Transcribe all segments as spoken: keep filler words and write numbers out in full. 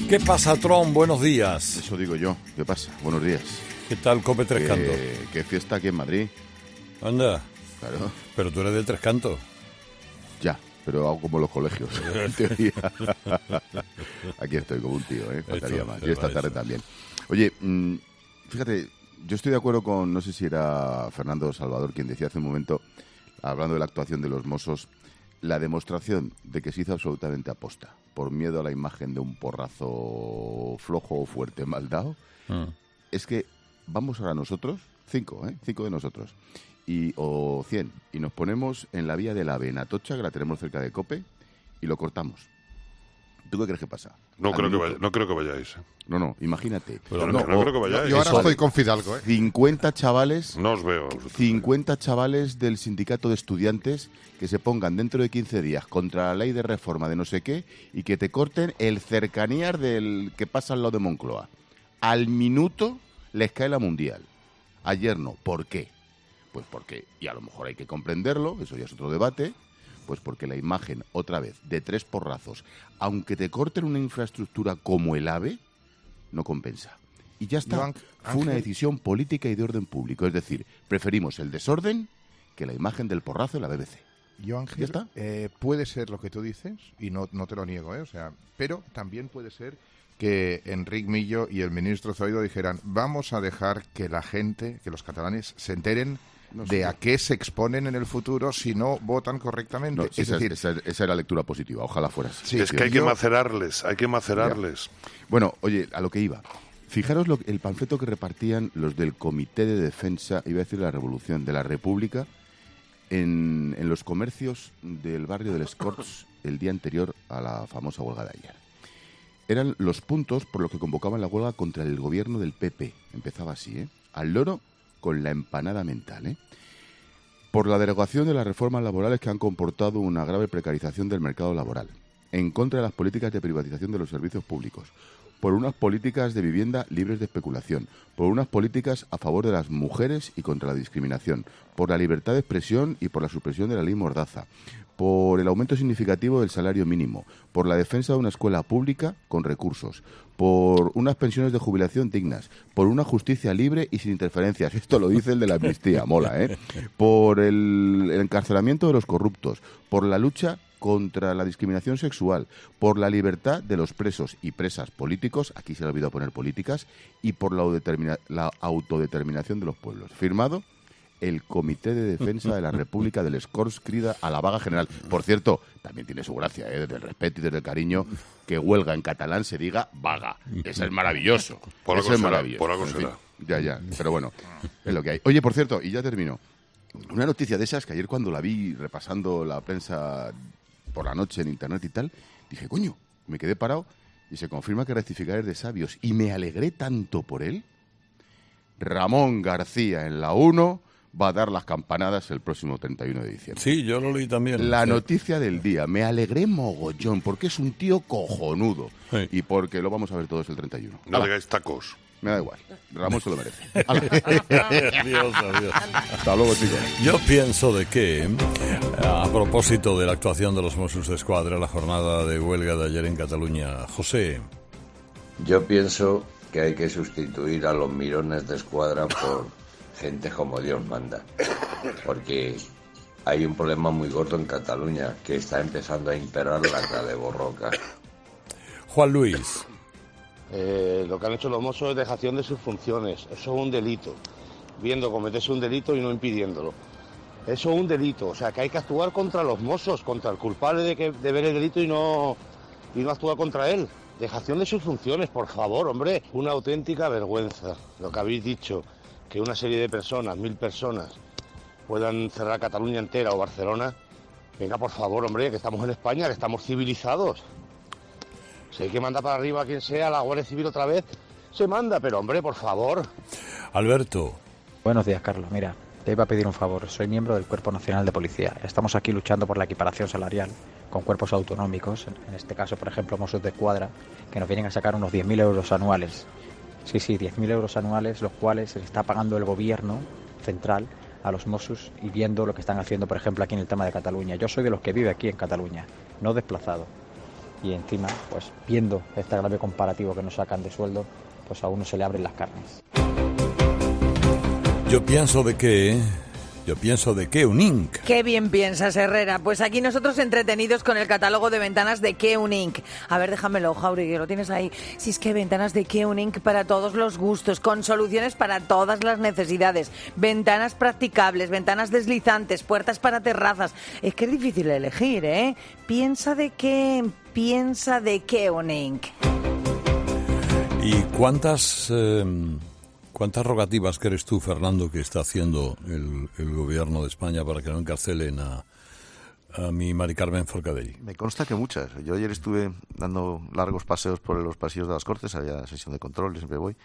¿Qué pasa, Tron? Buenos días. Eso digo yo. ¿Qué pasa? Buenos días. ¿Qué tal, Cope Tres Cantos? ¿Qué, qué fiesta aquí en Madrid? Anda. Claro. Pero tú eres de Tres Cantos. Ya, pero hago como los colegios, en teoría. Aquí estoy como un tío, ¿eh? Faltaría Esto, más. Y esta tarde también. Oye, mmm, fíjate, yo estoy de acuerdo con, no sé si era Fernando Salvador quien decía hace un momento, hablando de la actuación de los Mossos, la demostración de que se hizo absolutamente aposta, por miedo a la imagen de un porrazo flojo o fuerte mal dado, mm. es que vamos ahora nosotros, cinco, ¿eh? Cinco de nosotros, y o cien, y nos ponemos en la vía de la AVE en Atocha, que la tenemos cerca de Cope, y lo cortamos. ¿Tú qué crees que pasa? No, creo que, vaya, no creo que vayáis. No, no, imagínate. Pero no, no, no creo que vayáis. Yo ahora Eso, estoy con Fidalgo, ¿eh? cincuenta chavales... No os veo. cincuenta chavales del sindicato de estudiantes que se pongan dentro de quince días contra la ley de reforma de no sé qué y que te corten el cercanías del que pasa al lado de Moncloa. Al minuto les cae la mundial. Ayer no. ¿Por qué? Pues porque, y a lo mejor hay que comprenderlo, eso ya es otro debate, pues porque la imagen, otra vez, de tres porrazos, aunque te corten una infraestructura como el AVE, no compensa. Y ya está. Yo, Fue una decisión política y de orden público. Es decir, preferimos el desorden que la imagen del porrazo de la B B C. Yo, Ángel, ¿Ya está? Eh, puede ser lo que tú dices, y no, no te lo niego, ¿eh? O sea, pero también puede ser que Enric Millo y el ministro Zoido dijeran, vamos a dejar que la gente, que los catalanes se enteren no sé de a qué se exponen en el futuro si no votan correctamente. No, es esa, decir, esa, esa era la lectura positiva, ojalá fuera así. Sí, es que hay que macerarles, hay que macerarles. Ya. Bueno, oye, a lo que iba. Fijaros lo, el panfleto que repartían los del Comité de Defensa, iba a decir la Revolución, de la República, en, en los comercios del barrio del Escorts el día anterior a la famosa huelga de ayer. Eran los puntos por los que convocaban la huelga contra el gobierno del P P. Empezaba así, ¿eh? Al loro con la empanada mental, ¿eh? Por la derogación de las reformas laborales que han comportado una grave precarización del mercado laboral, en contra de las políticas de privatización de los servicios públicos, por unas políticas de vivienda libres de especulación, por unas políticas a favor de las mujeres y contra la discriminación, por la libertad de expresión y por la supresión de la ley Mordaza, por el aumento significativo del salario mínimo, por la defensa de una escuela pública con recursos, por unas pensiones de jubilación dignas, por una justicia libre y sin interferencias. Esto lo dice el de la amnistía, mola, ¿eh? Por el, el encarcelamiento de los corruptos, por la lucha contra la discriminación sexual, por la libertad de los presos y presas políticos, aquí se le ha olvidado poner políticas, y por la, autodetermina, la autodeterminación de los pueblos. Firmado el Comité de Defensa de la República del Escorts Crida a la vaga general. Por cierto, también tiene su gracia, ¿eh? Desde el respeto y desde el cariño, que huelga en catalán se diga vaga. Eso es maravilloso. Por Eso algo es será, maravilloso. por algo En fin, será. ya, ya, pero bueno, es lo que hay. Oye, por cierto, y ya termino. Una noticia de esas que ayer cuando la vi repasando la prensa por la noche en internet y tal, dije, coño, me quedé parado y se confirma que rectificar es de sabios. Y me alegré tanto por él. Ramón García en la uno va a dar las campanadas el próximo treinta y uno de diciembre. Sí, yo lo leí también. La sí. noticia del día. Me alegré mogollón porque es un tío cojonudo. Sí. Y porque lo vamos a ver todos el treinta y uno. No Hala, digáis tacos. me da igual. Ramón se lo merece. Adiós, adiós. Hasta luego, chicos. Yo pienso de que, a propósito de la actuación de los Mossos d'Esquadra, la jornada de huelga de ayer en Cataluña, José. Yo pienso que hay que sustituir a los mirones de escuadra por gente como Dios manda, porque hay un problema muy gordo en Cataluña, que está empezando a imperar la calle borroca. Juan Luis. Eh, lo que han hecho los Mossos es dejación de sus funciones. Eso es un delito. Viendo cometerse un delito y no impidiéndolo. Eso es un delito. O sea, que hay que actuar contra los Mossos, contra el culpable de, que, de ver el delito y no, y no actuar contra él. Dejación de sus funciones, por favor, hombre. Una auténtica vergüenza lo que habéis dicho, que una serie de personas, mil personas, puedan cerrar Cataluña entera o Barcelona. Venga, por favor, hombre, que estamos en España, que estamos civilizados. Si hay que mandar para arriba a quien sea, la Guardia Civil otra vez, se manda, pero hombre, por favor. Alberto. Buenos días, Carlos. Mira, te iba a pedir un favor. Soy miembro del Cuerpo Nacional de Policía. Estamos aquí luchando por la equiparación salarial con cuerpos autonómicos, en este caso, por ejemplo, Mossos d'Esquadra, que nos vienen a sacar unos diez mil euros anuales. Sí, sí, diez mil euros anuales, los cuales se está pagando el gobierno central a los Mossos y viendo lo que están haciendo, por ejemplo, aquí en el tema de Cataluña. Yo soy de los que vive aquí en Cataluña, no desplazado. y encima, pues viendo este agravio comparativo que nos sacan de sueldo, pues a uno se le abren las carnes. Yo pienso de que... Yo pienso de que un Inc. Qué bien piensas, Herrera. Pues aquí nosotros entretenidos con el catálogo de ventanas de Keun Inc. A ver, déjamelo, Jauri, que lo tienes ahí. Si es que ventanas de Keun Inc para todos los gustos, con soluciones para todas las necesidades. Ventanas practicables, ventanas deslizantes, puertas para terrazas. Es que es difícil elegir, ¿eh? Piensa de qué, piensa de Keun Inc. ¿Y cuántas... Eh... ¿Cuántas rogativas crees tú, Fernando, que está haciendo el, el gobierno de España para que no encarcelen a, a mi Mari Carmen Forcadell? Me consta que muchas. Yo ayer estuve dando largos paseos por los pasillos de las Cortes, había sesión de control, yo siempre voy,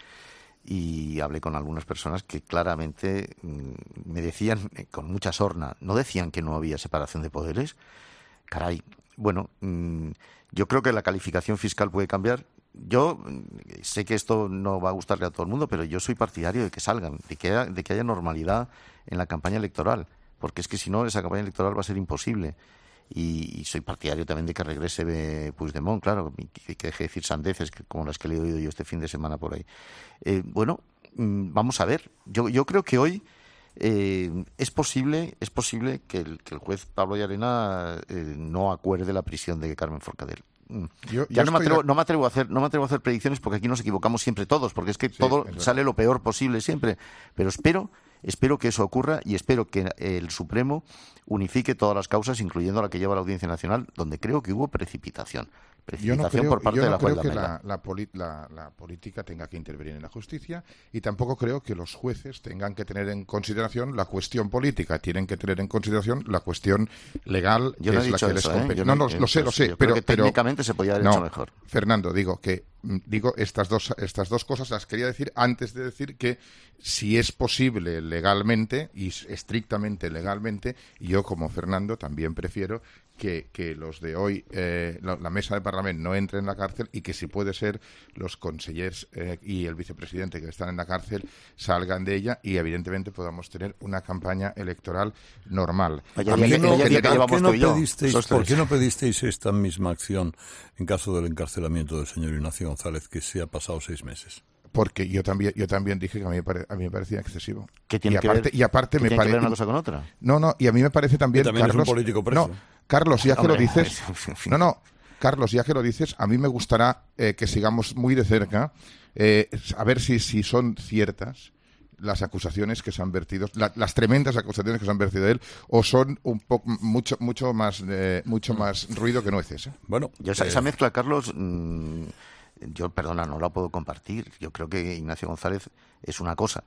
y hablé con algunas personas que claramente mmm, me decían, eh, con mucha sorna, no decían que no había separación de poderes. Caray, bueno, mmm, yo creo que la calificación fiscal puede cambiar. Yo sé que esto no va a gustarle a todo el mundo, pero yo soy partidario de que salgan, de que haya, de que haya normalidad en la campaña electoral, porque es que si no, esa campaña electoral va a ser imposible. Y, y soy partidario también de que regrese Puigdemont, claro, y que, que deje de decir sandeces como las que le he oído yo este fin de semana por ahí. Eh, bueno, vamos a ver. Yo, yo creo que hoy eh, es posible es posible que el, que el juez Pablo Llarena eh, no acuerde la prisión de Carmen Forcadell. Yo, ya yo no, me atrevo, de... no me atrevo a hacer no me atrevo a hacer predicciones, porque aquí nos equivocamos siempre todos, porque es que sí, todo es sale lo peor posible siempre, pero espero espero que eso ocurra, y espero que el Supremo unifique todas las causas, incluyendo la que lleva la Audiencia Nacional, donde creo que hubo precipitación precipitación yo no creo, por parte yo no de la creo juez que Lamela. La, la, poli, la, la política tenga que intervenir en la justicia, y tampoco creo que los jueces tengan que tener en consideración la cuestión política, tienen que tener en consideración la cuestión legal, yo que no es he la dicho que eso, les compete. ¿eh? No, no, no, lo sé, lo sé, yo pero, creo que pero técnicamente se podía haber no, hecho mejor. Fernando, digo que digo estas dos estas dos cosas las quería decir antes de decir que si es posible legalmente y estrictamente legalmente, yo como Fernando también prefiero que, que los de hoy, eh, la, la mesa del Parlamento no entre en la cárcel, y que si puede ser los consellers eh, y el vicepresidente que están en la cárcel salgan de ella, y evidentemente podamos tener una campaña electoral normal. Vaya, a mí no, ¿por, qué no pedisteis, ¿Por qué no pedisteis esta misma acción en caso del encarcelamiento del señor Ignacio González, que se ha pasado seis meses? Porque yo también yo también dije que a mí me, pare, a mí me parecía excesivo. ¿Qué tiene y aparte, que ver, y aparte ¿qué me tiene parece que ver una cosa con otra? No, no, y a mí me parece también, también Carlos, es un político preso. No, Carlos, ya que Hombre, lo dices, no, no, Carlos, ya que lo dices, a mí me gustará eh, que sigamos muy de cerca, eh, a ver si si son ciertas las acusaciones que se han vertido, la, las tremendas acusaciones que se han vertido de él, o son un poco mucho mucho más eh, mucho más ruido que nueces. ¿eh? Bueno, yo esa, eh... esa mezcla, Carlos, mmm, yo, perdona, no la puedo compartir. Yo creo que Ignacio González es una cosa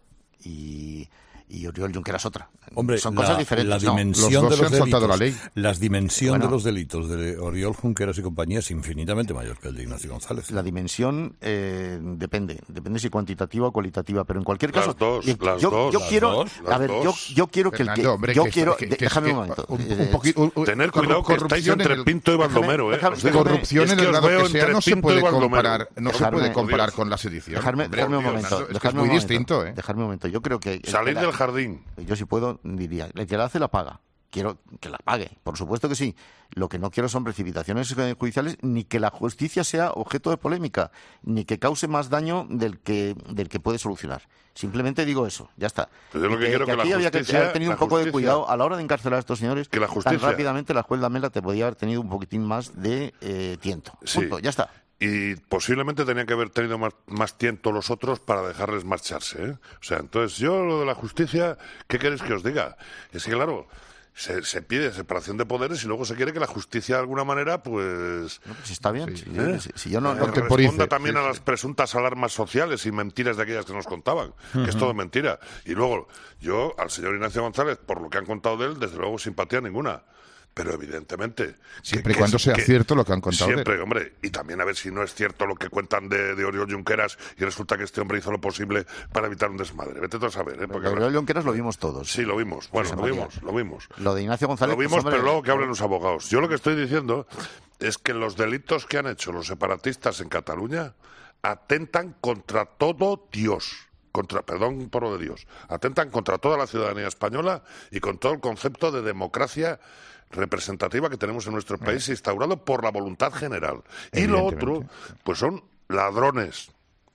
y, y Oriol Junqueras otra. Hombre, son la, cosas diferentes. La dimensión no, los de los delitos, la ley. Las dimensión bueno, de los delitos de Oriol Junqueras y compañía es infinitamente mayor que el de Ignacio González. La dimensión eh, depende, depende si cuantitativa o cualitativa, pero en cualquier las caso, dos, yo, las yo, dos, yo las quiero, dos, a ver, yo, yo quiero que Fernando, el que, hombre, yo que quiero, que, de, que, déjame que, un momento, un, eh, un poquito, un, tener cuidado que estáis entre el, Pinto y Baldomero, ¿eh? Déjame, déjame, corrupción es en que el os grado veo que sea entre no se Pinto puede y Baldomero. comparar, no Dejarme, se puede comparar Dios. con la sedición. Dejarme, Hombre, dejarme un Dios, momento, Nando, es, dejarme es muy un momento, distinto, ¿eh? Dejarme un momento. Yo creo que salir del jardín. Yo si puedo diría, el que la hace la paga. Quiero que la pague, por supuesto que sí. Lo que no quiero son precipitaciones judiciales, ni que la justicia sea objeto de polémica, ni que cause más daño del que del que puede solucionar. Simplemente digo eso, ya está. Pero yo lo que que, quiero que que aquí la había justicia, que haber tenido un poco justicia, de cuidado a la hora de encarcelar a estos señores. Que la justicia, tan rápidamente la juez Lamela te podía haber tenido un poquitín más de eh, tiento. Sí. Punto, ya está. Y posiblemente tenían que haber tenido más, más tiento los otros para dejarles marcharse, ¿eh? O sea, entonces yo lo de la justicia, ¿qué queréis que os diga? Es que claro, se, se pide separación de poderes y luego se quiere que la justicia de alguna manera, pues... No, pues está bien. Sí, si, ¿eh? si, si yo no, eh, no responda también sí, a sí. las presuntas alarmas sociales y mentiras de aquellas que nos contaban, uh-huh. que es todo mentira. Y luego, yo al señor Ignacio González, por lo que han contado de él, desde luego simpatía ninguna. Pero evidentemente... Siempre que, y cuando que, sea que, cierto lo que han contado Siempre, de él. hombre. Y también a ver si no es cierto lo que cuentan de, de Oriol Junqueras y resulta que este hombre hizo lo posible para evitar un desmadre. Vete tú a saber, ¿eh? Porque lo de Oriol Junqueras lo vimos todos. Sí, lo vimos. Bueno, lo vimos, lo vimos. Lo de Ignacio González... Lo vimos, pues, hombre, pero luego que hablen los abogados. Yo lo que estoy diciendo es que los delitos que han hecho los separatistas en Cataluña atentan contra todo Dios. Contra, perdón por lo de Dios. Atentan contra toda la ciudadanía española y con todo el concepto de democracia representativa que tenemos en nuestro país instaurado por la voluntad general. Y lo otro, pues son ladrones.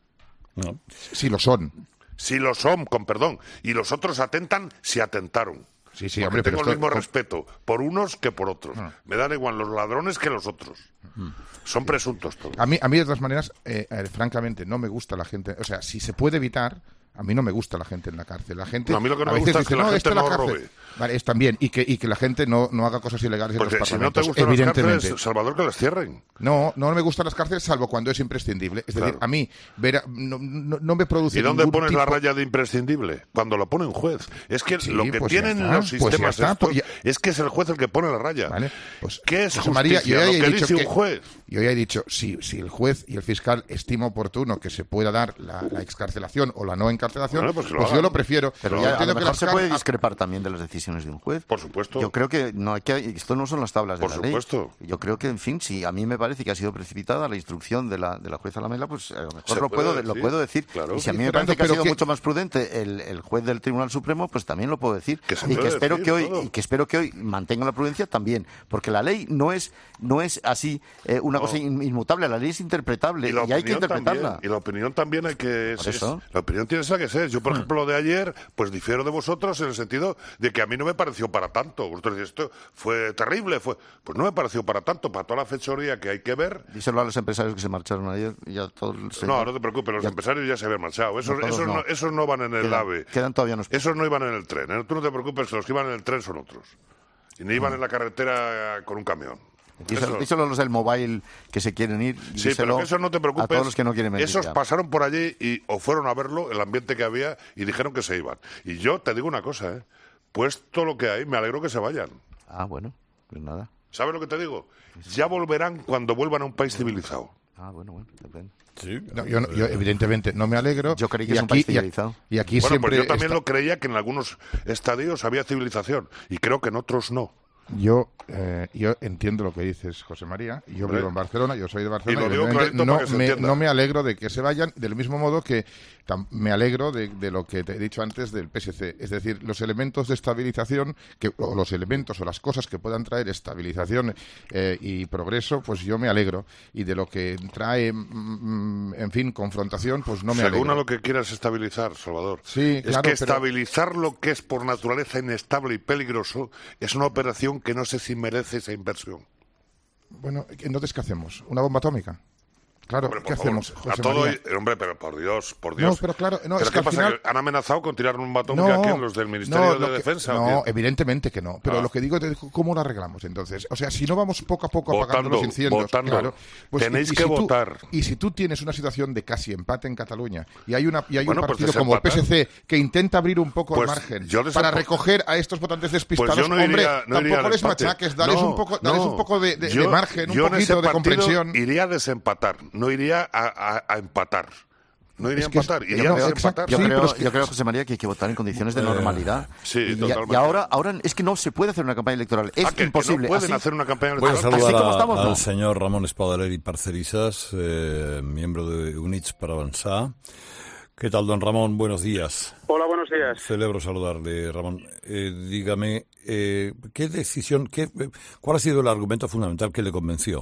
No. Si lo son. Si lo son, con perdón. Y los otros atentan si atentaron. Sí, sí, Porque hombre, tengo pero el mismo esto... respeto por unos que por otros. No. Me dan igual los ladrones que los otros. Son presuntos todos. A mí, a mí de todas maneras, eh, eh, francamente, no me gusta la gente. O sea, si se puede evitar, a mí no me gusta la gente en la cárcel. La gente, no, a mí lo que no a me gusta dice, es que la gente esta no la robe. Vale, es también. Y que, y que la gente no, no haga cosas ilegales Porque en los si no te parlamentos. gustan evidentemente. las cárceles, Salvador, que las cierren. No, no me gustan las cárceles, salvo cuando es imprescindible. Es Claro. decir, a mí, ver, no, no, no me produce ¿Y dónde ningún pones tipo... la raya de imprescindible? Cuando la pone un juez. Es que Sí, lo que pues ya tienen está, los pues ya sistemas está, estos pues ya- es que es el juez el que pone la raya. Vale, pues, ¿Qué es José justicia? María, yo ya lo he que dicho dice que- un juez. Yo ya he dicho, si, si el juez y el fiscal estima oportuno que se pueda dar la, la excarcelación o la no encarcelación, Bueno, pues, pues que lo yo hagan. lo prefiero. Pero Yo ya, a entiendo lo que mejor las se car- puede discrepar también de las decisiones de un juez. Por supuesto. Yo creo que no hay que esto no son las tablas de Por la ley. supuesto. Yo creo que, en fin, si a mí me parece que ha sido precipitada la instrucción de la de la jueza Lamela, pues a lo mejor Se lo puede puedo decir, lo puedo decir. claro. Y si a mí Sí, me Fernando, parece que ha pero sido que- mucho más prudente el, el juez del Tribunal Supremo, pues también lo puedo decir. Que se y que puede espero decir que hoy todo. y que espero que hoy mantenga la prudencia también, porque la ley no es no es así eh, una No. cosa in- inmutable, la ley es interpretable Y y, la hay que opinión interpretarla. también, y la opinión también hay que... Por es- eso. es- la opinión tiene esa que ser. Yo, por ejemplo, lo de ayer, pues difiero de vosotros en el sentido de que a mí no me pareció para tanto. Vosotros decís, esto fue terrible, fue... Pues no me pareció para tanto, para toda la fechoría que hay que ver. Díselo a los empresarios que se marcharon ayer y ya todos No, no te preocupes, los ya- empresarios ya se habían marchado. Esos No, todos esos, no. no. esos no van en el quedan, AVE. quedan todavía unos Esos no iban en el tren. ¿eh? Tú no te preocupes, los que iban en el tren son otros. Y no iban en la carretera con un camión. Díselo, Esos- díselo a los del mobile que se quieren ir. y Sí, díselo pero que eso no te preocupes. A todos los que no quieren venir. Esos ya. pasaron por allí y o fueron a verlo, el ambiente que había, y dijeron que se iban. Y yo te digo una cosa, ¿eh? Puesto lo que hay, me alegro que se vayan. Ah, bueno, pues nada. ¿Sabes lo que te digo? Ya volverán cuando vuelvan a un país civilizado. Ah, bueno, bueno, depende. Sí. No, yo, no- yo, evidentemente no me alegro. Yo creí que y es un aquí, país y a- civilizado. Y aquí Bueno, siempre pues yo también está- lo creía que en algunos estadios había civilización. Y creo que en otros no. Yo, eh, yo entiendo lo que dices, José María. Yo Hombre. vivo en Barcelona, yo soy de Barcelona. Y lo digo evidentemente clarito no, para que se me, entienda. no me alegro de que se vayan, del mismo modo que tam- me alegro de, de lo que te he dicho antes del P S C. Es decir, los elementos de estabilización, que, o los elementos o las cosas que puedan traer estabilización eh, y progreso, pues yo me alegro. Y de lo que trae, mm, en fin, confrontación, pues no me Según alegro. a lo que quieras estabilizar, Salvador. Sí, es claro, que pero- estabilizar lo que es por naturaleza inestable y peligroso es una operación que no sé si merece esa inversión. Bueno, entonces, ¿qué hacemos? ¿Una bomba atómica? Claro, Hombre, por ¿qué favor, hacemos, a José todo María? hay- hombre, pero por Dios, por Dios. No, pero claro, no, ¿Pero es qué que al pasa? final... ¿Que han amenazado con tirar un atómico aquí en los del Ministerio no, lo de que- Defensa? No, ¿o qué? evidentemente que no. Pero Ah. lo que digo es cómo lo arreglamos entonces. O sea, si no vamos poco a poco apagando Votando, los incendios, votando. claro, pues Tenéis y- y que si tú- votar. y si tú tienes una situación de casi empate en Cataluña y hay una y hay Bueno, un pues partido como el P S C que intenta abrir un poco Pues el margen yo les para apo- recoger a estos votantes despistados, Pues yo no hombre, iría, no iría tampoco al les empate. machaques, dales No, un poco, dales no. un poco de, de- Yo- de margen, un yo en ese poquito de partido comprensión. Iría a desempatar, no iría a, a- a empatar. No iría Es a que es- empatar, yo iría a creo- desempatar. Yo, Sí, creo, pero es que- yo creo, José María, que hay que votar en condiciones de Eh, normalidad. sí, y, y- totalmente. y ahora, ahora es que no se puede hacer una campaña electoral. Es Ah, que- que imposible. no pueden Así- hacer una campaña Voy a electoral. saludar Así como a- estamos, al no. señor Ramón Espadaler Parcerisas, eh, miembro de Units para Avanzar. ¿Qué tal, don Ramón? Buenos días. Hola, buenos días. Celebro saludarle, Ramón. Eh, dígame, eh, ¿qué decisión, qué, eh, cuál ha sido el argumento fundamental que le convenció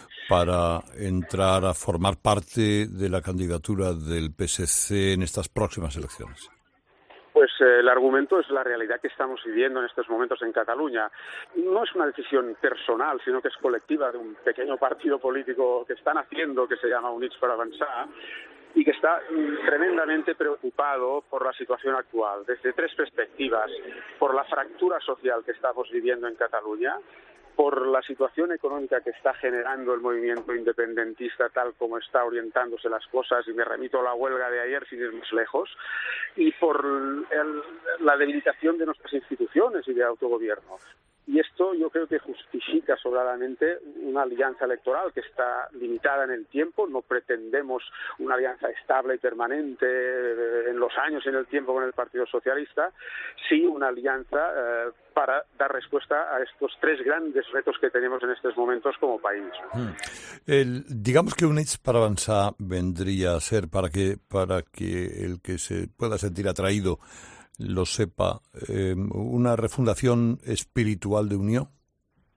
para entrar a formar parte de la candidatura del P S C en estas próximas elecciones? Pues eh, el argumento es la realidad que estamos viviendo en estos momentos en Cataluña. No es una decisión personal, sino que es colectiva de un pequeño partido político que están haciendo, que se llama Units per Avançar, y que está mm, tremendamente preocupado por la situación actual, desde tres perspectivas: por la fractura social que estamos viviendo en Cataluña, por la situación económica que está generando el movimiento independentista tal como está orientándose las cosas, y me remito a la huelga de ayer sin ir más lejos, y por el, la debilitación de nuestras instituciones y de autogobierno. Y esto yo creo que justifica sobradamente una alianza electoral que está limitada en el tiempo. No pretendemos una alianza estable y permanente en los años y en el tiempo con el Partido Socialista, sí una alianza eh, para dar respuesta a estos tres grandes retos que tenemos en estos momentos como país. Hmm. El, digamos que Units para Avançar vendría a ser, para que, para que el que se pueda sentir atraído lo sepa, eh, una refundación espiritual de Unión.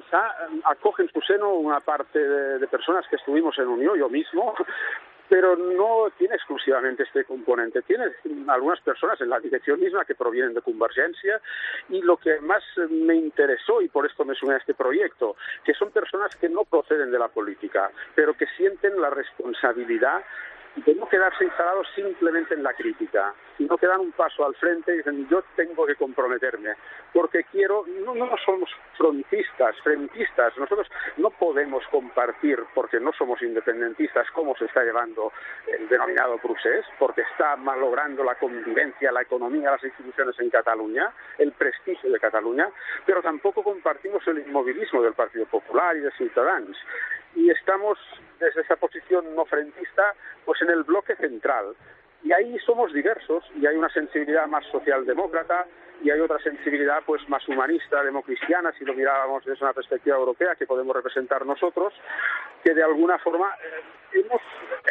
quizá acoge en su seno una parte de, de personas que estuvimos en Unión, yo mismo, pero no tiene exclusivamente este componente. Tiene algunas personas en la dirección misma que provienen de Convergencia, y lo que más me interesó, y por esto me sumé a este proyecto, que son personas que no proceden de la política, pero que sienten la responsabilidad de no quedarse instalados simplemente en la crítica, sino que dan un paso al frente y dicen, yo tengo que comprometerme, porque quiero, no, no somos frontistas, frentistas, nosotros no podemos compartir, porque no somos independentistas, cómo se está llevando el denominado procés, porque está malogrando la convivencia, la economía, las instituciones en Cataluña, el prestigio de Cataluña, pero tampoco compartimos el inmovilismo del Partido Popular y de Ciutadans. Y estamos, desde esa posición no frentista, pues en el bloque central. Y ahí somos diversos, y hay una sensibilidad más socialdemócrata, y hay otra sensibilidad pues más humanista, democristiana, si lo mirábamos desde una perspectiva europea, que podemos representar nosotros, que de alguna forma eh, hemos...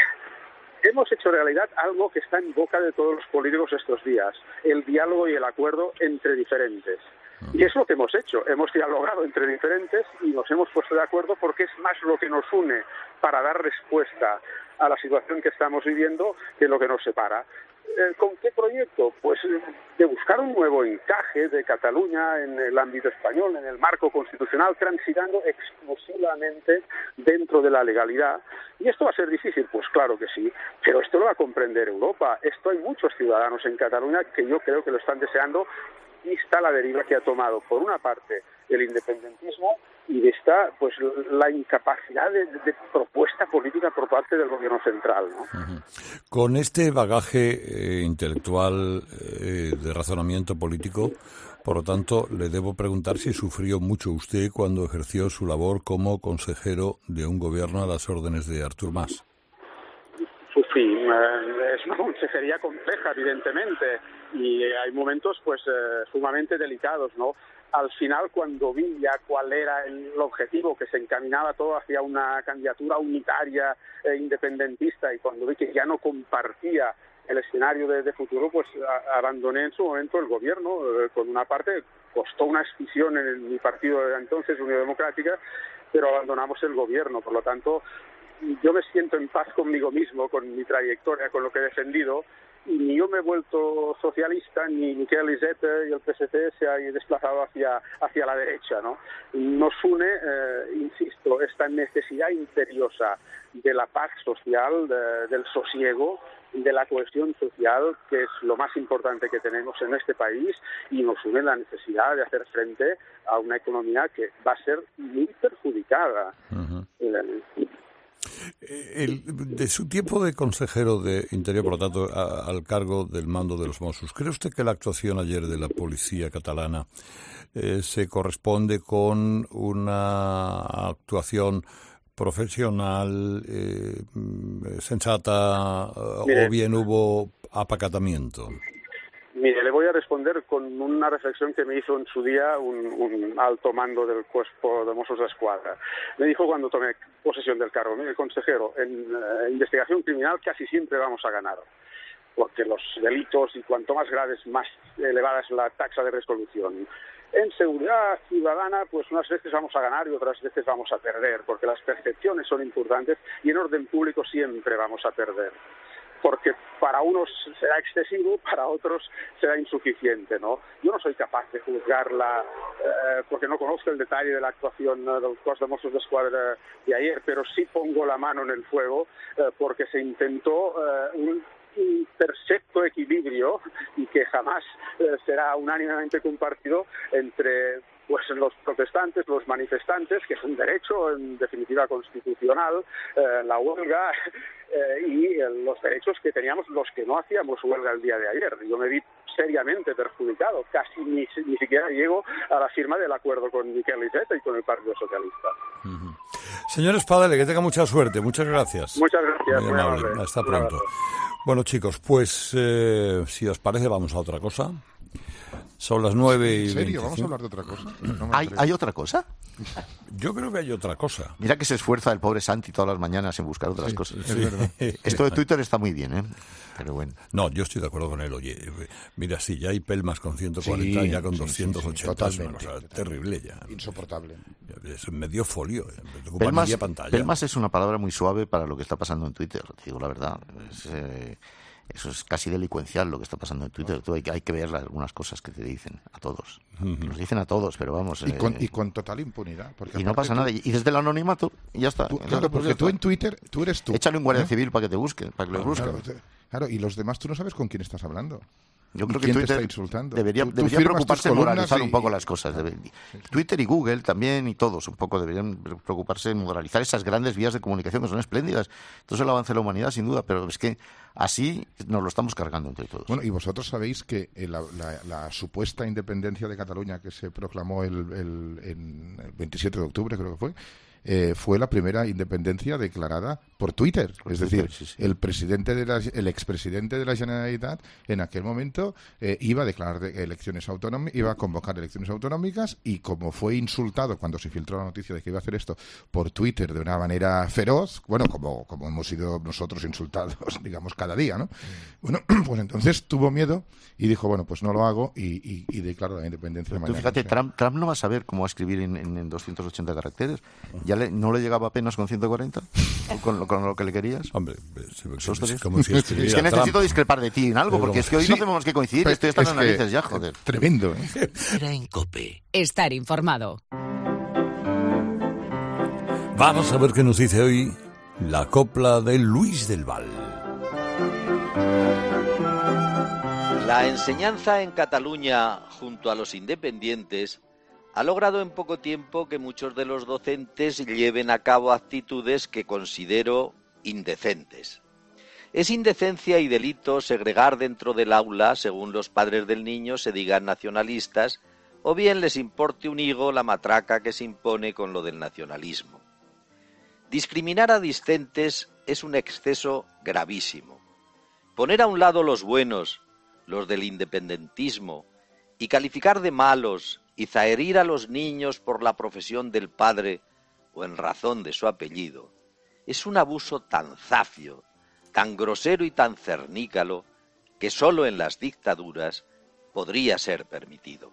Hemos hecho realidad algo que está en boca de todos los políticos estos días, el diálogo y el acuerdo entre diferentes. Y es lo que hemos hecho, hemos dialogado entre diferentes y nos hemos puesto de acuerdo porque es más lo que nos une para dar respuesta a la situación que estamos viviendo que lo que nos separa. ¿Con qué proyecto? Pues de buscar un nuevo encaje de Cataluña en el ámbito español, en el marco constitucional, transitando exclusivamente dentro de la legalidad. ¿Y esto va a ser difícil? Pues claro que sí, pero esto lo va a comprender Europa. Esto hay muchos ciudadanos en Cataluña que yo creo que lo están deseando, vista la deriva que ha tomado, por una parte, el independentismo, y vista pues la incapacidad de, de propuesta política por parte del gobierno central, ¿no? Uh-huh. Con este bagaje eh, intelectual eh, de razonamiento político, por lo tanto, le debo preguntar si sufrió mucho usted cuando ejerció su labor como consejero de un gobierno a las órdenes de Artur Mas. Sufrí. Eh, es una consejería compleja, evidentemente, y hay momentos pues eh, sumamente delicados, ¿no? Al final, cuando vi ya cuál era el objetivo, que se encaminaba todo hacia una candidatura unitaria e independentista, y cuando vi que ya no compartía el escenario de, de futuro, pues a, abandoné en su momento el gobierno. Eh, con una parte, costó una escisión en el, mi partido de entonces, Unión Democrática, pero abandonamos el gobierno. Por lo tanto, yo me siento en paz conmigo mismo, con mi trayectoria, con lo que he defendido, y ni yo me he vuelto socialista, ni Miquel Iceta y el P S C se han desplazado hacia, hacia la derecha, ¿no? Nos une, eh, insisto, esta necesidad imperiosa de la paz social, de, del sosiego, de la cohesión social, que es lo más importante que tenemos en este país, y nos une la necesidad de hacer frente a una economía que va a ser muy perjudicada. Uh-huh. eh, El, de su tiempo de consejero de Interior, por lo tanto, a, al cargo del mando de los Mossos, ¿cree usted que la actuación ayer de la policía catalana eh, se corresponde con una actuación profesional, eh, sensata, Mire, o bien hubo apacatamiento? Mire, le voy a responder con una reflexión que me hizo en su día un, un alto mando del Cuerpo de Mossos de Escuadra. Me dijo cuando tomé posesión del cargo: mire, consejero, en eh, investigación criminal casi siempre vamos a ganar, porque los delitos, y cuanto más graves, más elevada es la tasa de resolución. En seguridad ciudadana, pues unas veces vamos a ganar y otras veces vamos a perder, porque las percepciones son importantes, y en orden público siempre vamos a perder, porque para unos será excesivo, para otros será insuficiente, ¿no? Yo no soy capaz de juzgarla eh, porque no conozco el detalle de la actuación eh, del Cuerpo de Mossos de Escuadra de ayer, pero sí pongo la mano en el fuego eh, porque se intentó eh, un un perfecto equilibrio, y que jamás eh, será unánimemente compartido, entre pues los protestantes, los manifestantes, que es un derecho en definitiva constitucional, eh, la huelga eh, y eh, los derechos que teníamos los que no hacíamos huelga el día de ayer. Yo me vi seriamente perjudicado, casi ni, ni siquiera llego a la firma del acuerdo con Miquel Iceta y con el Partido Socialista. Uh-huh. Señor Espadaler, que tenga mucha suerte, muchas gracias. Muchas gracias. Muy amable. Muy amable. Hasta pronto. Bueno, chicos, pues eh, si os parece vamos a otra cosa. Son las nueve y ¿En serio? veinticinco. ¿Vamos a hablar de otra cosa? No ¿Hay, ¿Hay otra cosa? Yo creo que hay otra cosa. Mira que se esfuerza el pobre Santi todas las mañanas en buscar otras sí, cosas. Es verdad. Esto de Twitter está muy bien, ¿eh? Pero bueno. No, yo estoy de acuerdo con él. Oye, mira, sí, ya hay pelmas con ciento cuarenta, sí, ya con sí, doscientos ochenta. Sí, sí, totalmente, o sea, terrible ya. Insoportable. Es medio folio. Pelmas, media pantalla. Pelmas es una palabra muy suave para lo que está pasando en Twitter, te digo la verdad. Es, eh, eso es casi delincuencial lo que está pasando en Twitter. Tú hay, hay que ver algunas cosas que te dicen a todos. Uh-huh. Los dicen a todos, pero vamos... Y, eh, con, y con total impunidad. Porque y no pasa tú, nada. Y desde el anonimato, y ya está. Tú, claro, porque tú en Twitter, tú eres tú. Échale un guardia ¿eh? civil para que te busque, para que lo busque. Claro, claro, y los demás tú no sabes con quién estás hablando. Yo creo que ¿Quién Twitter te está insultando? debería, tú, tú debería preocuparse de moralizar y... un poco las cosas. Claro. Sí, sí. Twitter y Google también y todos un poco deberían preocuparse en moralizar esas grandes vías de comunicación que son espléndidas. Entonces el avance de la humanidad, sin duda, pero es que así nos lo estamos cargando entre todos. Bueno, y vosotros sabéis que la, la, la supuesta independencia de Cataluña que se proclamó el, el, en el veintisiete de octubre, creo que fue, Eh, fue la primera independencia declarada por Twitter. Por es Twitter, decir, sí, sí. el presidente de la, el expresidente de la Generalitat en aquel momento eh, iba a declarar de elecciones autonómicas, iba a convocar elecciones autonómicas, y como fue insultado cuando se filtró la noticia de que iba a hacer esto por Twitter de una manera feroz, bueno, como, como hemos sido nosotros insultados, digamos, cada día, ¿no? Mm. Bueno, pues entonces tuvo miedo y dijo, bueno, pues no lo hago y, y, y declaro la independencia de manera. Tú fíjate, Trump, Trump no va a saber cómo escribir en, en, en doscientos ochenta caracteres. ¿Ya le, no le llegaba apenas con ciento cuarenta? ¿Con lo, con lo que le querías? Hombre, es, es, como si es que necesito Trump. discrepar de ti en algo, porque es que hoy sí, no tenemos que coincidir, pues estoy hasta en narices ya, joder. Tremendo, ¿eh? Era en COPE. Estar informado. Vamos a ver qué nos dice hoy la copla de Luis del Val. La enseñanza en Cataluña junto a los independientes ha logrado en poco tiempo que muchos de los docentes lleven a cabo actitudes que considero indecentes. Es indecencia y delito segregar dentro del aula, según los padres del niño se digan nacionalistas, o bien les importe un higo la matraca que se impone con lo del nacionalismo. Discriminar a discentes es un exceso gravísimo. Poner a un lado los buenos, los del independentismo, y calificar de malos y zaherir a los niños por la profesión del padre o en razón de su apellido, es un abuso tan zafio, tan grosero y tan cernícalo que solo en las dictaduras podría ser permitido.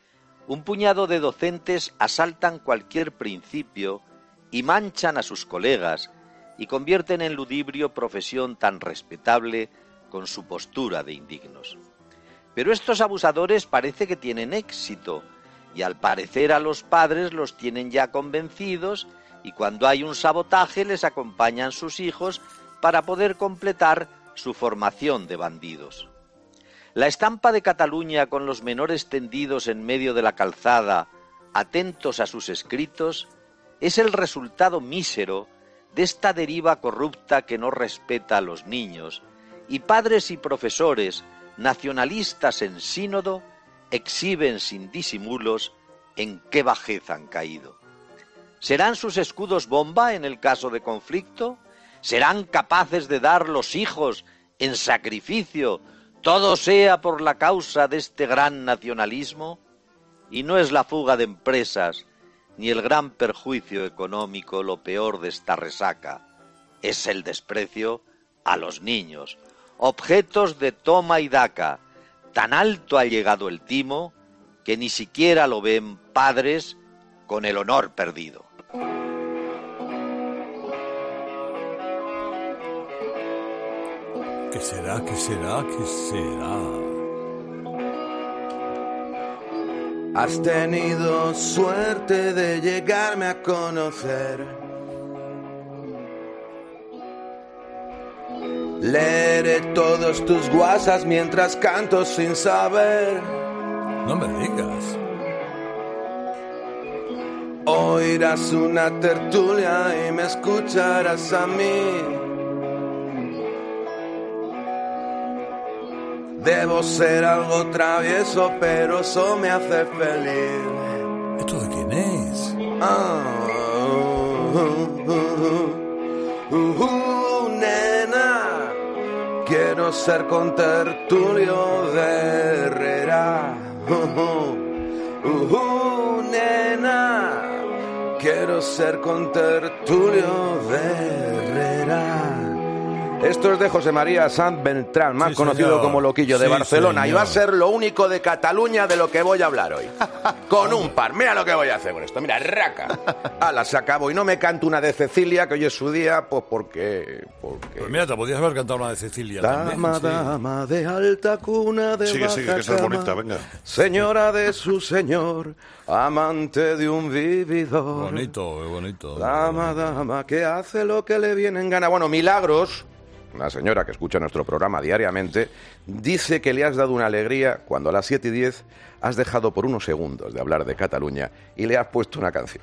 Un puñado de docentes asaltan cualquier principio y manchan a sus colegas y convierten en ludibrio profesión tan respetable con su postura de indignos. Pero estos abusadores parece que tienen éxito, y al parecer a los padres los tienen ya convencidos, y cuando hay un sabotaje les acompañan sus hijos para poder completar su formación de bandidos. La estampa de Cataluña con los menores tendidos en medio de la calzada, atentos a sus escritos, es el resultado mísero de esta deriva corrupta que no respeta a los niños, y padres y profesores, nacionalistas en sínodo, exhiben sin disimulos en qué bajeza han caído. ¿Serán sus escudos bomba en el caso de conflicto? ¿Serán capaces de dar los hijos en sacrificio, todo sea por la causa de este gran nacionalismo? Y no es la fuga de empresas ni el gran perjuicio económico lo peor de esta resaca, es el desprecio a los niños, objetos de toma y daca. Tan alto ha llegado el timo que ni siquiera lo ven padres con el honor perdido. ¿Qué será? ¿Qué será? ¿Qué será? Has tenido suerte de llegarme a conocer. Leeré todos tus guasas mientras canto sin saber. No me digas. Oirás una tertulia y me escucharás a mí. Debo ser algo travieso, pero eso me hace feliz. ¿Esto de quién es? Ah, uh, uh, uh, uh, uh, nena, quiero ser contertulio de Herrera. Uh, uh, uh, uh, nena, quiero ser contertulio de Herrera. Esto es de José María Sanz Beltrán, más Sí, conocido señor. como Loquillo de Sí, Barcelona. señor. Y va a ser lo único de Cataluña de lo que voy a hablar hoy. Con un par. Mira lo que voy a hacer con esto. Mira, raca. Ala, se acabó. Y no me canto una de Cecilia, que hoy es su día, pues porque... porque... Pues mira, te podías haber cantado una de Cecilia Dama, también. sí. dama de alta cuna de Sigue, baja sigue, que esa es cama, bonita, venga. señora de su señor, amante de un vividor. Bonito, es bonito. Dama, dama, que hace lo que le viene en gana. Bueno, Milagros, una señora que escucha nuestro programa diariamente, dice que le has dado una alegría cuando a las siete y diez has dejado por unos segundos de hablar de Cataluña y le has puesto una canción.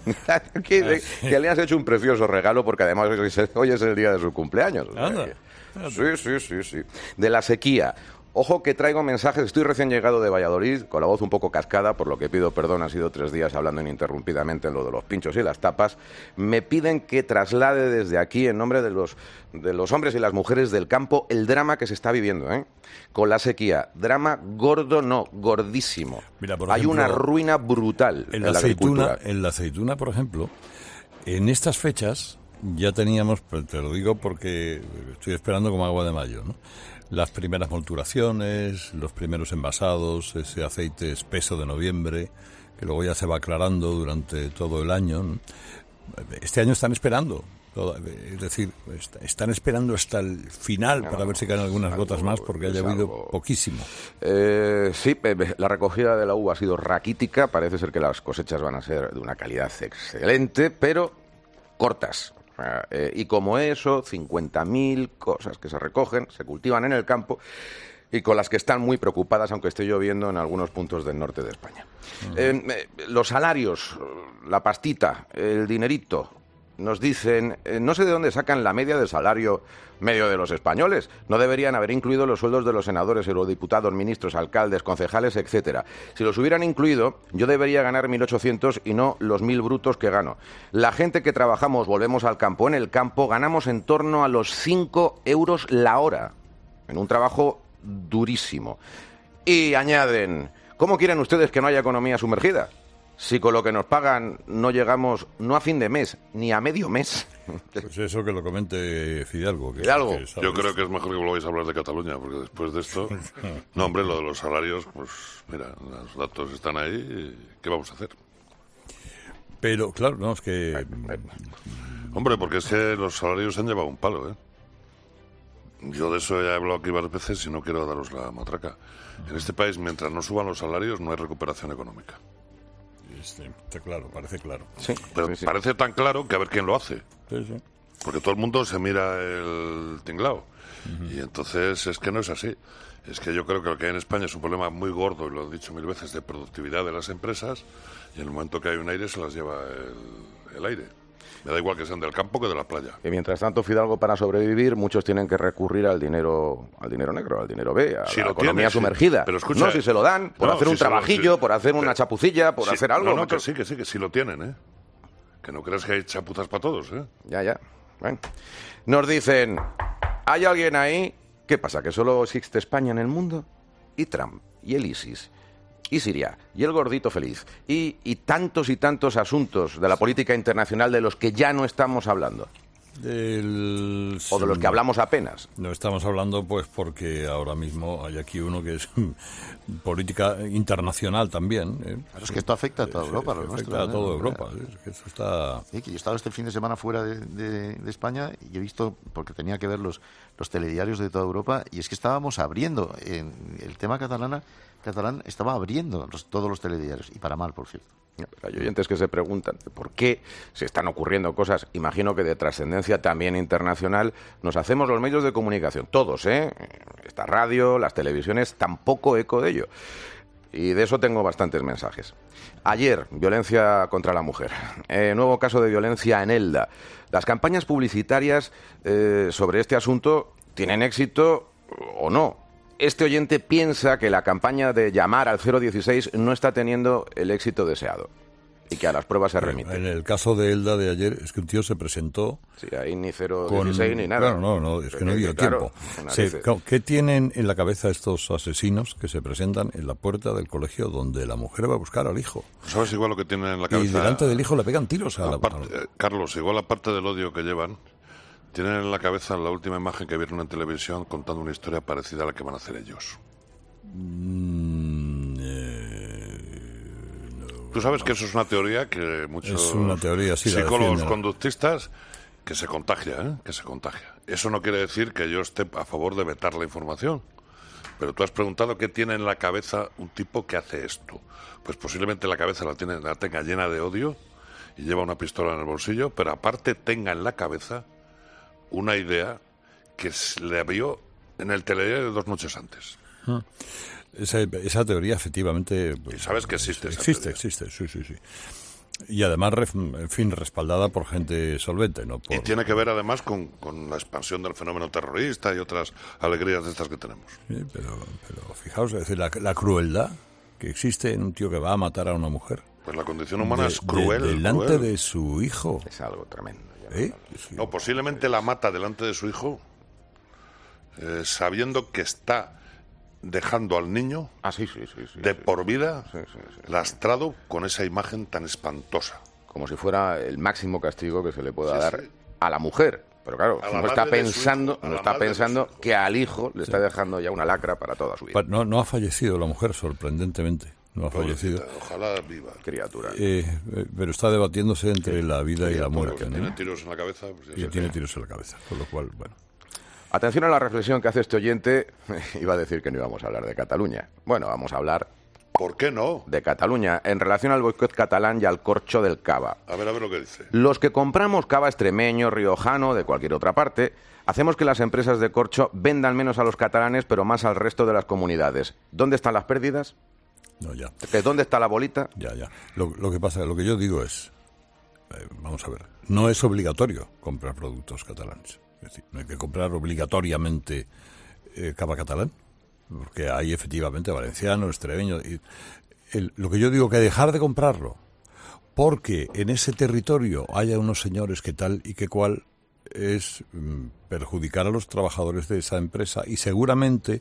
que, que le has hecho un precioso regalo porque además hoy es, hoy es el día de su cumpleaños. O sea Anda. que- Sí, sí, sí, sí. De la sequía. Ojo que traigo mensajes, estoy recién llegado de Valladolid, con la voz un poco cascada, por lo que pido perdón, ha sido tres días hablando ininterrumpidamente en lo de los pinchos y las tapas. Me piden que traslade desde aquí, en nombre de los, de los hombres y las mujeres del campo, el drama que se está viviendo, ¿eh? Con la sequía. Drama gordo, no, gordísimo. Mira, por Hay ejemplo, una ruina brutal en, En la, la aceituna, agricultura. en la aceituna, por ejemplo, en estas fechas ya teníamos, pues te lo digo porque estoy esperando como agua de mayo, ¿no? Las primeras molturaciones, los primeros envasados, ese aceite espeso de noviembre, que luego ya se va aclarando durante todo el año, ¿no? Este año están esperando, toda- es decir, est- están esperando hasta el final para ver si caen algunas gotas más, porque ha es llovido algo- poquísimo. Eh, sí, Pepe, la recogida de la uva ha sido raquítica. Parece ser que las cosechas van a ser de una calidad excelente, pero cortas. Eh, y como eso, cincuenta mil cosas que se recogen, se cultivan en el campo y con las que están muy preocupadas, aunque esté lloviendo en algunos puntos del norte de España. Eh, eh, los salarios, la pastita, el dinerito, nos dicen, eh, no sé de dónde sacan la media del salario medio de los españoles. No deberían haber incluido los sueldos de los senadores, eurodiputados, ministros, alcaldes, concejales, etcétera. Si los hubieran incluido, yo debería ganar mil ochocientos y no los mil brutos que gano. La gente que trabajamos, volvemos al campo, en el campo ganamos en torno a los cinco euros la hora, en un trabajo durísimo. Y añaden, ¿cómo quieren ustedes que no haya economía sumergida? Si con lo que nos pagan no llegamos no a fin de mes, ni a medio mes. Pues eso que lo comente Fidalgo. Que, Fidalgo. que sabe Yo creo esto. que es mejor que volváis a hablar de Cataluña, porque después de esto... No, hombre, lo de los salarios, pues mira, los datos están ahí, ¿qué vamos a hacer? Pero, claro, no, es que... Hombre, porque es que los salarios se han llevado un palo, ¿eh? Yo de eso ya he hablado aquí varias veces y no quiero daros la matraca. En este país, mientras no suban los salarios, no hay recuperación económica. Este, está claro, parece claro. Sí, Pero sí, sí. parece tan claro que a ver quién lo hace. Sí, sí. Porque todo el mundo se mira el tinglao. Y entonces es que no es así. Es que yo creo que lo que hay en España es un problema muy gordo, y lo he dicho mil veces, de productividad de las empresas. Y en el momento que hay un aire, se las lleva el, el aire. Me da igual que sean del campo que de la playa. Y mientras tanto, Fidalgo, para sobrevivir, muchos tienen que recurrir al dinero, al dinero negro, al dinero B, a Si la lo economía tiene, sí. sumergida. Pero escucha, no si se lo dan, por no, hacer si un se lo- trabajillo, sí. por hacer una Pero- chapucilla, por Sí, hacer algo. No, no, macho. que sí, que sí, que sí lo tienen, ¿eh? Que no creas que hay chapuzas para todos, ¿eh? Ya, ya. Bueno. Nos dicen, ¿hay alguien ahí? ¿Qué pasa? ¿Que solo existe España en el mundo? Y Trump, y el ISIS, y Siria, y el gordito feliz, y, y tantos y tantos asuntos de la política internacional de los que ya no estamos hablando. Del- O de los que hablamos apenas. No estamos hablando, pues, porque ahora mismo hay aquí uno que es política internacional también. ¿eh? Claro, es que esto afecta a toda Sí, Europa. sí, lo afecta nuestro, a ¿no? toda Europa. ¿eh? Es que eso está... Sí, que yo he estado este fin de semana fuera de, de- de España y he visto, porque tenía que ver los, los telediarios de toda Europa, y es que estábamos abriendo, en el tema catalana, catalán estaba abriendo los- todos los telediarios, y para mal, por cierto. Hay oyentes que se preguntan por qué se están ocurriendo cosas, imagino que de trascendencia también internacional. Nos hacemos los medios de comunicación, todos, ¿eh? Esta radio, las televisiones, tampoco eco de ello. Y de eso tengo bastantes mensajes. Ayer, violencia contra la mujer. Eh, nuevo caso de violencia en Elda. Las campañas publicitarias eh, sobre este asunto tienen éxito o no. Este oyente piensa que la campaña de llamar al cero dieciséis no está teniendo el éxito deseado. y que a las pruebas se remite. En el caso de Elda de ayer, es que un tío se presentó... Sí, ahí ni cero con, dieciséis ni nada. Claro, no, no, es que no dio claro, tiempo. Se, ¿Qué tienen en la cabeza estos asesinos que se presentan en la puerta del colegio donde la mujer va a buscar al hijo? ¿Sabes igual lo que tienen en la cabeza? Y delante del hijo le pegan tiros a la... Aparte, eh, Carlos, igual aparte del odio que llevan, tienen en la cabeza la última imagen que vieron en televisión contando una historia parecida a la que van a hacer ellos. Mm, eh, no, Tú sabes no. que eso es una teoría que muchos es una teoría, sí, psicólogos conductistas que se contagia, ¿eh? que se contagia. Eso no quiere decir que yo esté a favor de vetar la información. Pero tú has preguntado qué tiene en la cabeza un tipo que hace esto. Pues posiblemente la cabeza la, tiene, la tenga llena de odio y lleva una pistola en el bolsillo, pero aparte tenga en la cabeza una idea que le vio en el telediario dos noches antes. Ah. Esa, esa teoría efectivamente... Y sabes que existe esa Existe, teoría. existe, sí, sí, sí. Y además, en fin, respaldada por gente solvente, ¿no? Por... Y tiene que ver además con, con la expansión del fenómeno terrorista y otras alegrías de estas que tenemos. Sí, pero, pero fijaos, es decir, la, la crueldad que existe en un tío que va a matar a una mujer. Pues la condición humana de, es cruel. De, delante cruel. de su hijo. Es algo tremendo. ¿Eh? No, posiblemente la mata delante de su hijo, eh, sabiendo que está dejando al niño ah, sí, sí, sí, sí, de sí. por vida sí, sí, sí, sí. lastrado con esa imagen tan espantosa. Como si fuera el máximo castigo que se le pueda Sí, dar sí. a la mujer. Pero claro, A la no está madre de su pensando, hijo, a no la está madre de pensando su hijo. que al hijo le está dejando ya una lacra para toda su vida. No, no ha fallecido la mujer, sorprendentemente. No ha fallecido. Ojalá viva. Criatura. Eh, eh, pero está debatiéndose entre la vida y la muerte. Porque ¿no? tiene tiros en la cabeza. Pues ya Y se tiene queda. tiros en la cabeza, con lo cual, bueno. Atención a la reflexión que hace este oyente. Iba a decir que no íbamos a hablar de Cataluña. Bueno, vamos a hablar ¿Por qué no? de Cataluña en relación al boicot catalán y al corcho del cava. A ver, a ver lo que dice. Los que compramos cava extremeño, riojano, de cualquier otra parte, hacemos que las empresas de corcho vendan menos a los catalanes, pero más al resto de las comunidades. ¿Dónde están las pérdidas? No, ya. ¿Dónde está la bolita? Ya, ya. Lo, lo que pasa, lo que yo digo es, eh, vamos a ver, no es obligatorio comprar productos catalanes. Es decir, no hay que comprar obligatoriamente eh, cava catalán, porque hay efectivamente valenciano, extremeño. Y el, lo que yo digo que dejar de comprarlo, porque en ese territorio haya unos señores que tal y que cual, es mm, perjudicar a los trabajadores de esa empresa y seguramente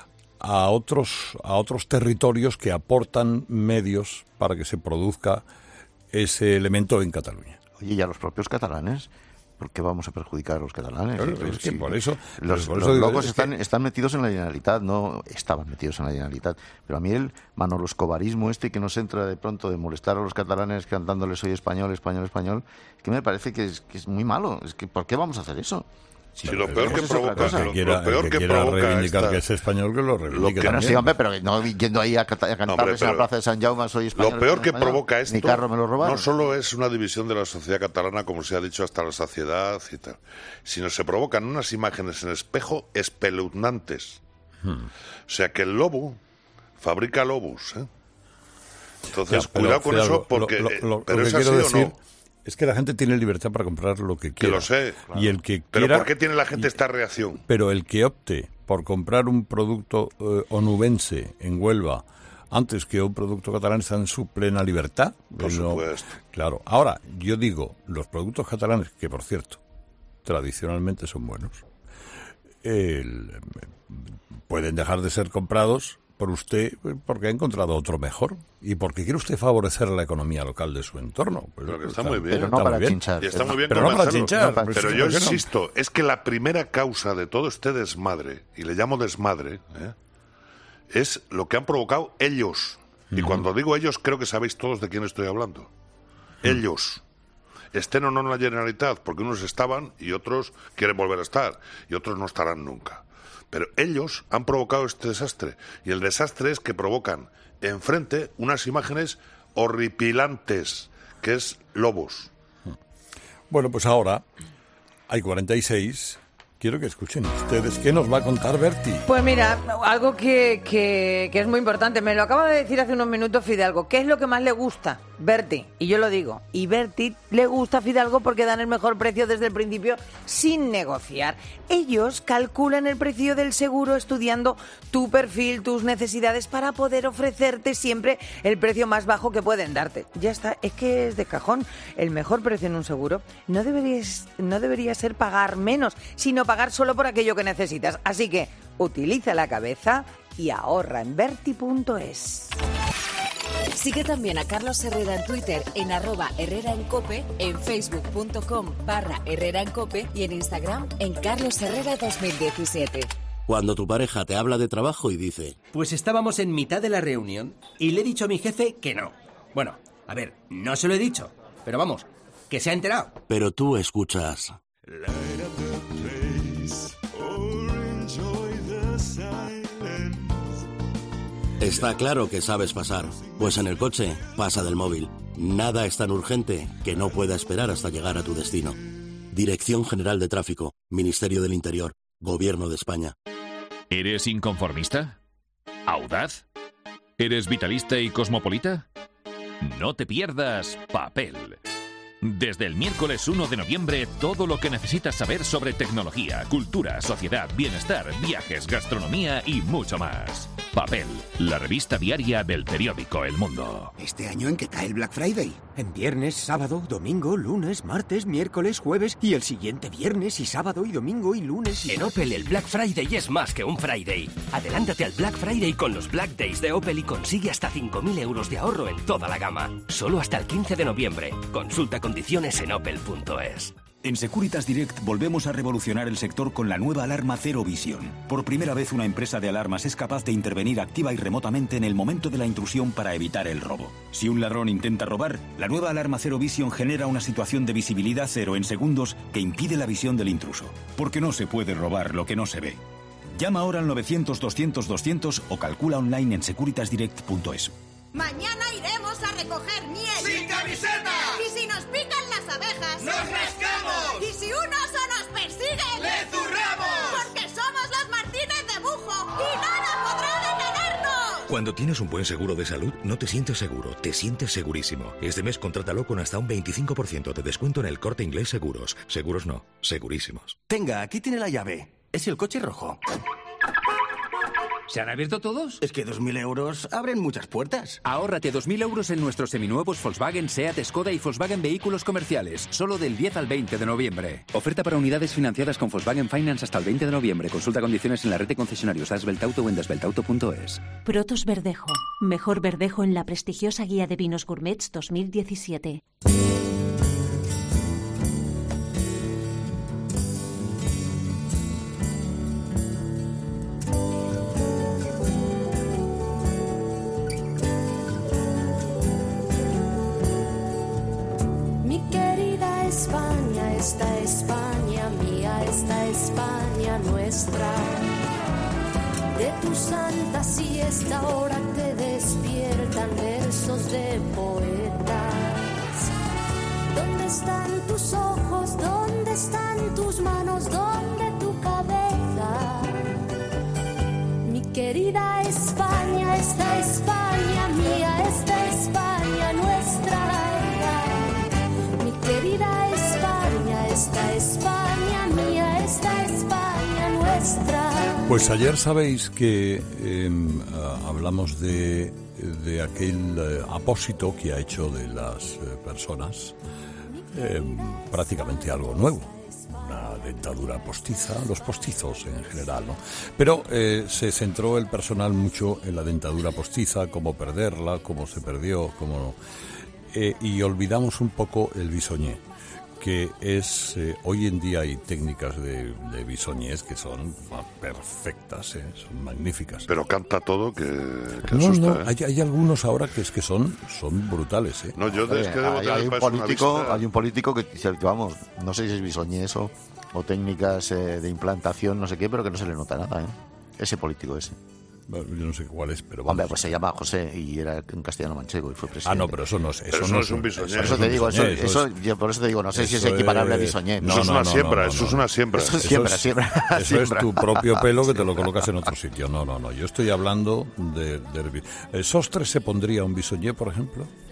a otros a otros territorios que aportan medios para que se produzca ese elemento en Cataluña. Oye, y a los propios catalanes, ¿por qué vamos a perjudicar a los catalanes? Claro, Sí, es que sí. por eso- Los, por los eso digo, locos es están, que- están metidos en la Generalitat, no estaban metidos en la Generalitat. Pero a mí el manoloscobarismo este que nos entra de pronto de molestar a los catalanes cantándoles soy español, español, español, que me parece que es, que es muy malo. Es que ¿por qué vamos a hacer eso? Si lo peor que es otra provoca, cosa. lo, El que quiera, lo peor el que que quiera provoca reivindicar esta- que es español, que lo reivindique que Que no, también. sí, hombre, pero no yendo ahí a, canta- a cantarles hombre, en la pero plaza de San Jaume soy español. Lo peor que español. provoca esto Mi carro me lo robaron. no solo es una división de la sociedad catalana, como se ha dicho hasta la saciedad y tal, sino se provocan unas imágenes en espejo espeluznantes. Hmm. O sea que el lobo fabrica lobos, ¿eh? Entonces, Ya, pero, cuidado con Fidalgo, eso, porque... lo, eh, lo- lo pero que es así quiero o decir no. es que la gente tiene libertad para comprar lo que Que quiera. lo sé. Y el que Pero quiera, ¿por qué tiene la gente esta reacción? pero el que opte por comprar un producto eh, onubense en Huelva antes que un producto catalán está en su plena libertad. Por No- supuesto. Claro. Ahora, yo digo, los productos catalanes, que por cierto, tradicionalmente son buenos, el- pueden dejar de ser comprados por usted porque ha encontrado otro mejor y porque quiere usted favorecer la economía local de su entorno. Pues, Pero que está muy bien. Pero no está para muy bien. chinchar. Y está muy bien Pero no para convencerlos. chinchar. No para- Pero Pues, yo ¿por qué no? insisto, es que la primera causa de todo este desmadre, y le llamo desmadre, ¿eh? es lo que han provocado ellos. Y cuando digo ellos, creo que sabéis todos de quién estoy hablando. Ellos. Estén o no en la Generalitat, porque unos estaban y otros quieren volver a estar, y otros no estarán nunca. Pero ellos han provocado este desastre. Y el desastre es que provocan enfrente unas imágenes horripilantes, que es lobos. Bueno, pues ahora hay cuarenta y seis. Quiero que escuchen ustedes qué nos va a contar Berti. Pues mira, algo que, que, que es muy importante, me lo acaba de decir hace unos minutos Fidalgo, ¿qué es lo que más le gusta Berti, y yo lo digo, y Berti le gusta a Fidalgo porque dan el mejor precio desde el principio sin negociar. Ellos calculan el precio del seguro estudiando tu perfil, tus necesidades para poder ofrecerte siempre el precio más bajo que pueden darte. Ya está, es que es de cajón. El mejor precio en un seguro no deberías, no debería ser pagar menos, sino pagar solo por aquello que necesitas. Así que utiliza la cabeza y ahorra en Berti punto es. Sigue también a Carlos Herrera en Twitter en arroba Herrera en Cope, en facebook.com barra Herrera en Cope y en Instagram en Carlos Herrera dos mil diecisiete. Cuando tu pareja te habla de trabajo y dice... Pues estábamos en mitad de la reunión y le he dicho a mi jefe que no. Bueno, a ver, no se lo he dicho, pero vamos, que se ha enterado. Pero tú escuchas... Está claro que sabes pasar, pues en el coche pasa del móvil. Nada es tan urgente que no pueda esperar hasta llegar a tu destino. Dirección General de Tráfico, Ministerio del Interior, Gobierno de España. ¿Eres inconformista? ¿Audaz? ¿Eres vitalista y cosmopolita? No te pierdas Papel. Desde el miércoles uno de noviembre, todo lo que necesitas saber sobre tecnología, cultura, sociedad, bienestar, viajes, gastronomía y mucho más. Papel, la revista diaria del periódico El Mundo. ¿Este año en qué cae el Black Friday? En viernes, sábado, domingo, lunes, martes, miércoles, jueves y el siguiente viernes y sábado y domingo y lunes y... En Opel el Black Friday es más que un Friday. Adelántate al Black Friday con los Black Days de Opel y consigue hasta cinco mil euros de ahorro en toda la gama. Solo hasta el quince de noviembre. Consulta condiciones en opel punto es. En Securitas Direct volvemos a revolucionar el sector con la nueva alarma Cero Visión. Por primera vez una empresa de alarmas es capaz de intervenir activa y remotamente en el momento de la intrusión para evitar el robo. Si un ladrón intenta robar, la nueva alarma Cero Visión genera una situación de visibilidad cero en segundos que impide la visión del intruso. Porque no se puede robar lo que no se ve. Llama ahora al novecientos doscientos doscientos o calcula online en securitas direct punto es. Mañana iremos a recoger miel. ¡Sin camiseta! Y si nos pican las abejas, ¡nos rascamos! Y si un oso nos persigue, ¡le zurramos! Porque somos los Martínez de Bujo y nada podrá detenernos. Cuando tienes un buen seguro de salud, no te sientes seguro, te sientes segurísimo. Este mes contrátalo con hasta un veinticinco por ciento de descuento en el Corte Inglés Seguros. Seguros no, segurísimos. Tenga, aquí tiene la llave. Es el coche rojo. ¿Se han abierto todos? Es que dos mil euros abren muchas puertas. Ahórrate dos mil euros en nuestros seminuevos Volkswagen, Seat, Skoda y Volkswagen Vehículos Comerciales. Solo del diez al veinte de noviembre. Oferta para unidades financiadas con Volkswagen Finance hasta el veinte de noviembre. Consulta condiciones en la red de concesionarios Dasbelt Auto o en dasbelt auto punto es. Protos Verdejo. Mejor verdejo en la prestigiosa guía de vinos gourmets dos mil diecisiete. Esta España mía, esta España nuestra. De tu santa siesta ahora te despiertan versos de poetas. ¿Dónde están tus ojos? ¿Dónde están tus manos? ¿Dónde tu cabeza? Mi querida España, esta España mía, esta España nuestra. Mi querida esta España mía, esta España nuestra. Pues ayer sabéis que eh, hablamos de, de aquel eh, apósito que ha hecho de las eh, personas eh, prácticamente algo nuevo. Una dentadura postiza, los postizos en general, ¿no? Pero eh, se centró el personal mucho en la dentadura postiza, cómo perderla, cómo se perdió, cómo... Eh, y olvidamos un poco el bisoñé, que es, eh, hoy en día hay técnicas de, de bisoñés que son ah, perfectas, eh, son magníficas. Pero canta todo que, que no, asusta, no, ¿eh? hay, hay algunos ahora que es que son, son brutales, ¿eh? No, yo es que debo hay, tener hay un para eso una político, lista. hay un político que, vamos, no sé si es bisoñés o, o técnicas eh, de implantación, no sé qué, pero que no se le nota nada, ¿eh? Ese político ese. Bueno, yo no sé cuál es, pero vamos. Hombre, pues se llama José y era en castellano manchego y fue presidente. Ah, no, pero eso no es, eso Pero eso no no es es un bisoñé. Por eso te digo, eso, eso, eso yo por eso te digo, no sé si es Eso equiparable es- a bisoñé. Eso No, es no, una no, siembra, no, eso no, es no. una siembra. Eso es Eso siembra, es- siembra, Eso siembra. es tu propio pelo que te lo colocas en otro sitio. No, no, no. Yo estoy hablando de... de ¿Sostre se pondría un bisoñé, por ejemplo?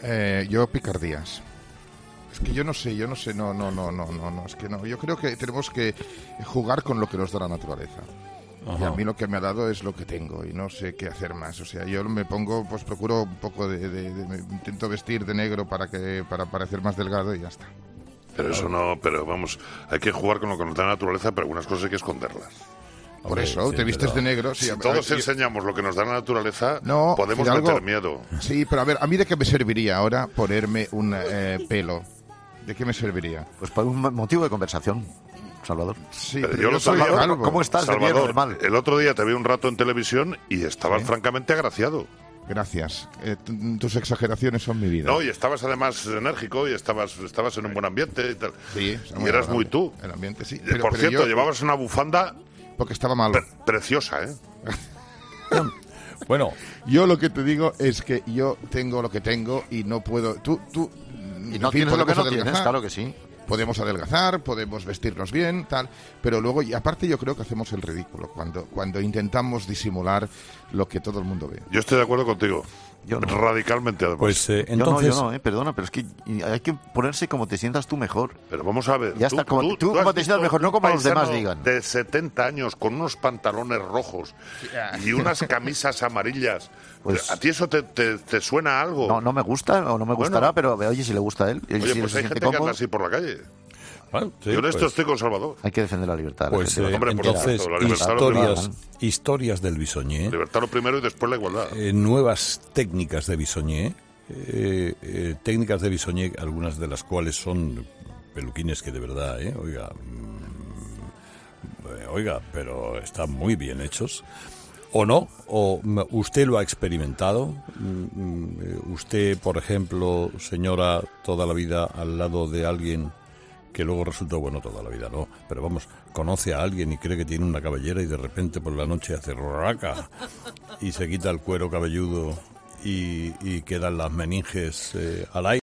Eh, yo picardías. Es que yo no sé, yo no sé, no, no, no, no, no, no, es que no. Yo creo que tenemos que jugar con lo que nos da la naturaleza. Ajá. Y a mí lo que me ha dado es lo que tengo y no sé qué hacer más. O sea, yo me pongo, pues procuro un poco de, de, de me intento vestir de negro para que para parecer más delgado y ya está. Pero eso no, pero vamos, hay que jugar con lo que nos da la naturaleza, pero algunas cosas hay que esconderlas. Por Hombre, eso, sí, te vistes pero... de negro. Sí, si a, todos a, enseñamos lo que nos da la naturaleza, no, podemos Fidalgo, meter miedo. Sí, pero a ver, ¿a mí de qué me serviría ahora ponerme un eh, pelo? ¿De qué me serviría? Pues para un motivo de conversación. Salvador. Sí, pero, pero yo, yo soy Salvador, ¿cómo estás? Salvador, de bien, de mal? El otro día te vi un rato en televisión y estabas ¿Sí? francamente agraciado. Gracias. Eh, tus exageraciones son mi vida. No, y estabas además enérgico y estabas estabas en un buen ambiente y tal. Sí. Y eras muy tú. El ambiente, sí. Pero, Por pero cierto, yo, llevabas una bufanda... Porque estaba malo. Pre preciosa, ¿eh? Bueno, yo lo que te digo es que yo tengo lo que tengo y no puedo... Tú, tú... Y no tienes lo que no tienes, claro que sí. Podemos adelgazar, podemos vestirnos bien, tal, pero luego, y aparte yo creo que hacemos el ridículo cuando, cuando intentamos disimular lo que todo el mundo ve. Yo estoy de acuerdo contigo. Yo no. Radicalmente, además. Pues eh, entonces... Yo no, yo no, eh, perdona, pero es que hay que ponerse como te sientas tú mejor. Pero vamos a ver. Ya tú, está, como, tú, tú, tú como te sientas mejor, no como los demás digan. De setenta años, con unos pantalones rojos y unas camisas amarillas. Pues, ¿a ti eso te, te, te suena a algo? No, no me gusta o no me gustará, bueno, pero oye, si le gusta a él. Oye, si pues hay gente que anda así por la calle. Bueno, sí, Yo en esto pues, estoy con Salvador. Hay que defender la libertad. Pues la eh, Hombre, entonces, supuesto, la historias, historias del Bisogné. Libertad lo primero y después la igualdad. Eh, nuevas técnicas de Bisogné. Eh, eh, técnicas de Bisogné, algunas de las cuales son peluquines que de verdad, eh, oiga, mm, oiga, pero están muy bien hechos. ¿O no? ¿O usted lo ha experimentado? ¿Usted, por ejemplo, señora, toda la vida al lado de alguien que luego resultó, bueno, toda la vida no, pero vamos, conoce a alguien y cree que tiene una cabellera y de repente por la noche hace raca y se quita el cuero cabelludo y, y quedan las meninges eh, al aire?